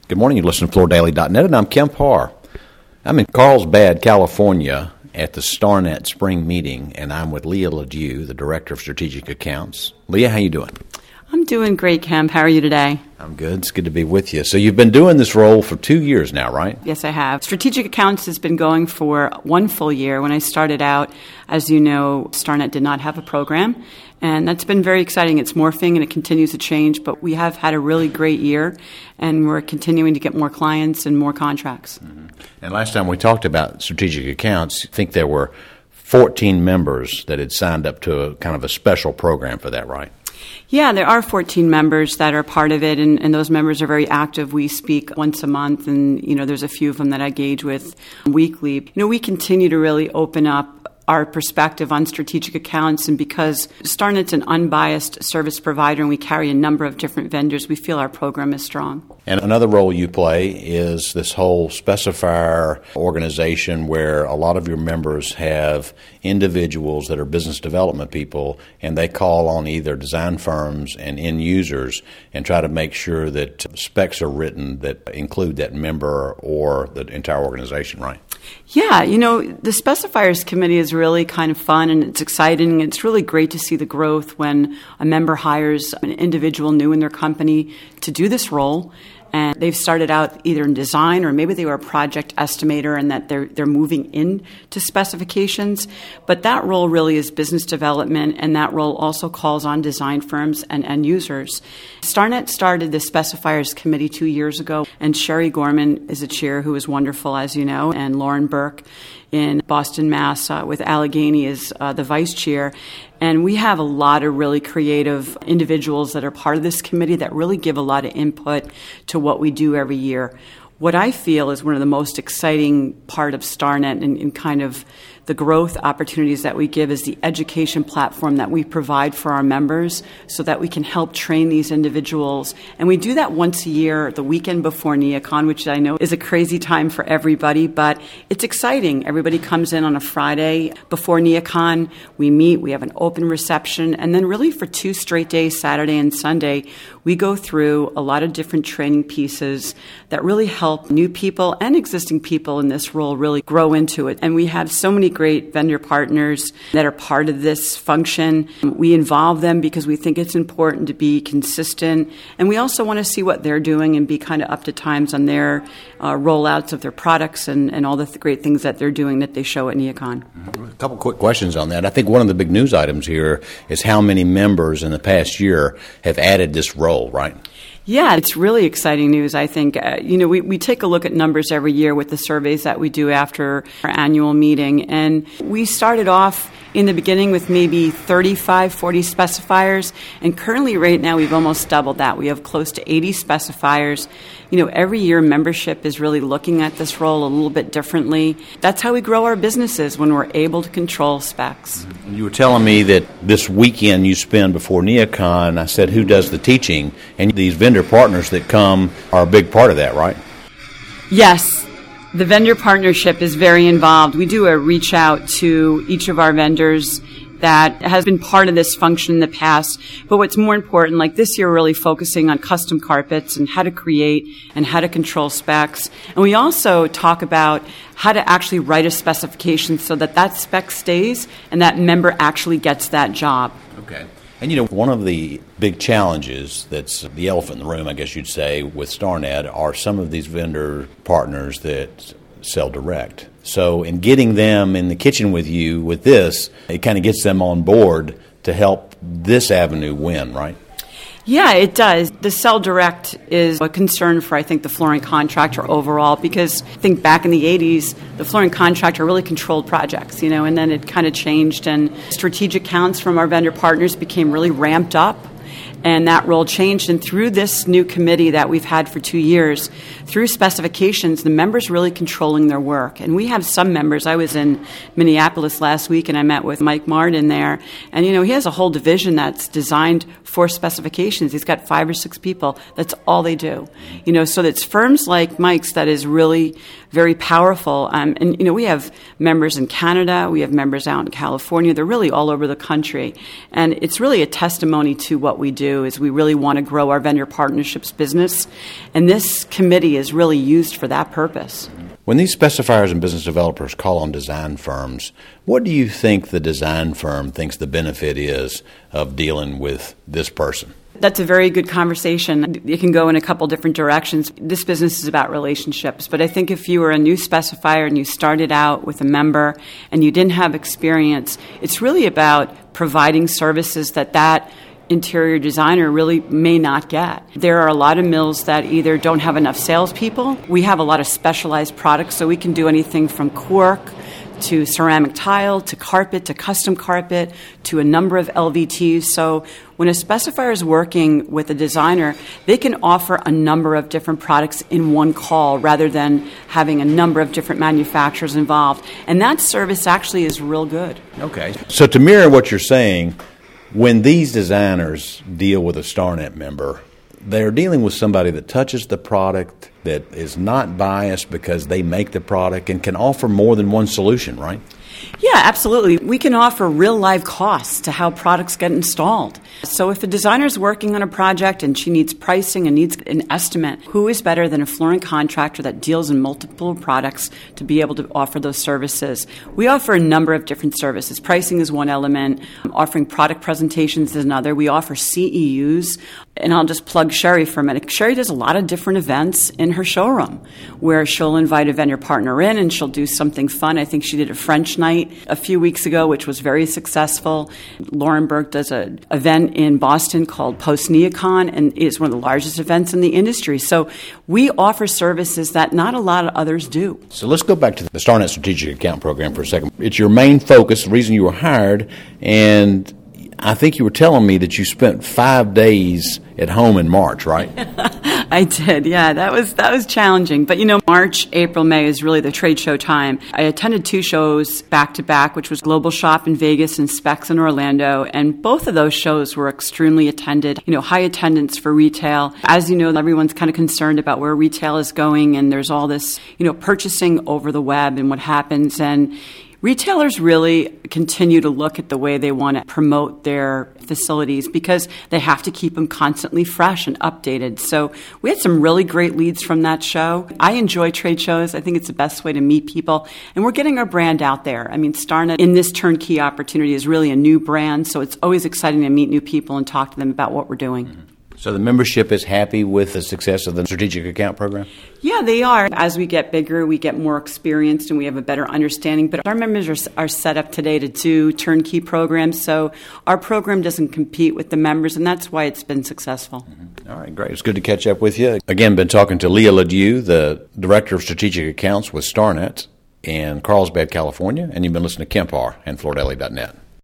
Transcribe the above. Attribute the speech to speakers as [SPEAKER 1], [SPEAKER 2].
[SPEAKER 1] Good morning. You listen to FloorDaily.net, and I'm Ken Parr. I'm in Carlsbad, California, at the StarNet Spring Meeting, and I'm with Leah Ladue, the Director of Strategic Accounts. Leah, how you doing?
[SPEAKER 2] I'm doing great, Kemp. How are you today?
[SPEAKER 1] I'm good. It's good to be with you. So you've been doing this role for 2 years now, right?
[SPEAKER 2] Yes, I have. Strategic Accounts has been going for 1 full year. When I started out, as you know, StarNet did not have a program, and that's been very exciting. It's morphing, and it continues to change, but we have had a really great year, and we're continuing to get more clients and more contracts.
[SPEAKER 1] Mm-hmm. And last time we talked about Strategic Accounts, I think there were 14 members that had signed up to a kind of a special program for that, right?
[SPEAKER 2] Yeah, there are 14 members that are part of it, and those members are very active. We speak once a month, and, there's a few of them that I engage with weekly. We continue to really open up our perspective on strategic accounts, and because StarNet's an unbiased service provider and we carry a number of different vendors, we feel our program is strong.
[SPEAKER 1] And another role you play is this whole specifier organization where a lot of your members have individuals that are business development people, and they call on either design firms and end users and try to make sure that specs are written that include that member or the entire organization, right?
[SPEAKER 2] Yeah, the Specifiers Committee is really kind of fun and it's exciting. It's really great to see the growth when a member hires an individual new in their company to do this role. And they've started out either in design or maybe they were a project estimator and that they're moving into specifications. But that role really is business development, and that role also calls on design firms and end users. StarNet started the Specifiers Committee 2 years ago, and Sherry Gorman is a chair who is wonderful, as you know, and Lauren Burke in Boston, Mass, with Allegheny is the vice chair. And we have a lot of really creative individuals that are part of this committee that really give a lot of input to what we do every year. What I feel is one of the most exciting part of StarNet and kind of the growth opportunities that we give is the education platform that we provide for our members so that we can help train these individuals. And we do that once a year, the weekend before NeoCon, which I know is a crazy time for everybody, but it's exciting. Everybody comes in on a Friday before NeoCon. We meet, we have an open reception, and then really for 2 straight days, Saturday and Sunday, we go through a lot of different training pieces that really help new people and existing people in this role really grow into it. And we have so many great vendor partners that are part of this function. We involve them because we think it's important to be consistent. And we also want to see what they're doing and be kind of up to times on their rollouts of their products and all the great things that they're doing that they show at NeoCon.
[SPEAKER 1] A couple quick questions on that. I think one of the big news items here is how many members in the past year have added this role, right?
[SPEAKER 2] Yeah, it's really exciting news, I think. We take a look at numbers every year with the surveys that we do after our annual meeting. And we started off in the beginning with maybe 35, 40 specifiers. And currently right now we've almost doubled that. We have close to 80 specifiers. Every year membership is really looking at this role a little bit differently. That's how we grow our businesses, when we're able to control specs.
[SPEAKER 1] You were telling me that this weekend you spend before NeoCon, I said, who does the teaching? And these vendor partners that come are a big part of that, right?
[SPEAKER 2] Yes. The vendor partnership is very involved. We do a reach out to each of our vendors that has been part of this function in the past. But what's more important, like this year, we're really focusing on custom carpets and how to create and how to control specs. And we also talk about how to actually write a specification so that spec stays and that member actually gets that job.
[SPEAKER 1] Okay. And one of the big challenges that's the elephant in the room, I guess you'd say, with StarNet are some of these vendor partners that sell direct. So in getting them in the kitchen with you with this, it kind of gets them on board to help this avenue win, right?
[SPEAKER 2] Yeah, it does. The sell direct is a concern for, I think, the flooring contractor overall, because I think back in the 80s, the flooring contractor really controlled projects, and then it kind of changed, and strategic accounts from our vendor partners became really ramped up. And that role changed. And through this new committee that we've had for 2 years, through specifications, the members really controlling their work. And we have some members. I was in Minneapolis last week, and I met with Mike Martin there. And, he has a whole division that's designed for specifications. He's got 5 or 6 people. That's all they do. So it's firms like Mike's that is really very powerful. And, we have members in Canada. We have members out in California. They're really all over the country. And it's really a testimony to what we do. do is we really want to grow our vendor partnerships business, and this committee is really used for that purpose.
[SPEAKER 1] When these specifiers and business developers call on design firms, what do you think the design firm thinks the benefit is of dealing with this person?
[SPEAKER 2] That's a very good conversation. It can go in a couple different directions. This business is about relationships, but I think if you were a new specifier and you started out with a member and you didn't have experience, it's really about providing services that interior designer really may not get. There are a lot of mills that either don't have enough salespeople. We have a lot of specialized products, so we can do anything from cork to ceramic tile, to carpet, to custom carpet, to a number of LVTs. So when a specifier is working with a designer, they can offer a number of different products in one call rather than having a number of different manufacturers involved. And that service actually is real good.
[SPEAKER 1] Okay. So to mirror what you're saying, when these designers deal with a StarNet member, they're dealing with somebody that touches the product, that is not biased because they make the product and can offer more than one solution, right?
[SPEAKER 2] Yeah, absolutely. We can offer real live costs to how products get installed. So if a designer is working on a project and she needs pricing and needs an estimate, who is better than a flooring contractor that deals in multiple products to be able to offer those services? We offer a number of different services. Pricing is one element. Offering product presentations is another. We offer CEUs. And I'll just plug Sherry for a minute. Sherry does a lot of different events in her showroom where she'll invite a vendor partner in and she'll do something fun. I think she did a French night a few weeks ago, which was very successful. Lauren Burke does an event in Boston called Post Neocon, and it's one of the largest events in the industry. So we offer services that not a lot of others do.
[SPEAKER 1] So let's go back to the StarNet Strategic Account Program for a second. It's your main focus, the reason you were hired, and I think you were telling me that you spent 5 days at home in March, right?
[SPEAKER 2] I did, yeah. That was challenging. But, March, April, May is really the trade show time. I attended 2 shows back-to-back, which was Global Shop in Vegas and Specs in Orlando, and both of those shows were extremely attended, high attendance for retail. As you know, everyone's kind of concerned about where retail is going, and there's all this, purchasing over the web and what happens, and retailers really continue to look at the way they want to promote their facilities because they have to keep them constantly fresh and updated. So we had some really great leads from that show. I enjoy trade shows. I think it's the best way to meet people. And we're getting our brand out there. I mean, StarNet in this turnkey opportunity is really a new brand, so it's always exciting to meet new people and talk to them about what we're doing. Mm-hmm.
[SPEAKER 1] So the membership is happy with the success of the Strategic Account Program?
[SPEAKER 2] Yeah, they are. As we get bigger, we get more experienced and we have a better understanding. But our members are set up today to do turnkey programs, so our program doesn't compete with the members, and that's why it's been successful.
[SPEAKER 1] Mm-hmm. All right, great. It's good to catch up with you. Again, been talking to Leah Ledieu, the Director of Strategic Accounts with StarNet in Carlsbad, California, and you've been listening to Kempar and FloorDaily.net.